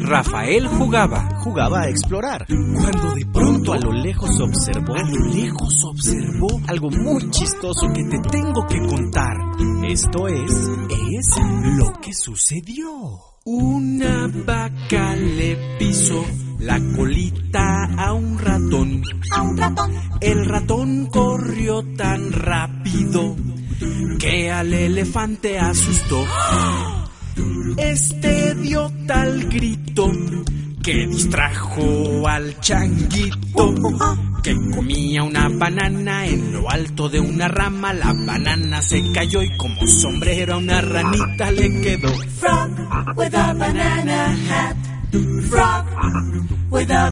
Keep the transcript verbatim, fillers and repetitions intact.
Rafael jugaba. Jugaba a explorar. Cuando de pronto a lo lejos observó. A lo lejos observó algo muy chistoso que te tengo que contar. Esto es, es lo que sucedió. Una vaca le pisó la colita a un ratón. A un ratón. El ratón corrió tan rápido que al elefante asustó. Este dio tal grito que distrajo al changuito, que comía una banana en lo alto de una rama. La banana se cayó y como sombrero a una ranita le quedó. Frog with a banana hat. Frog with a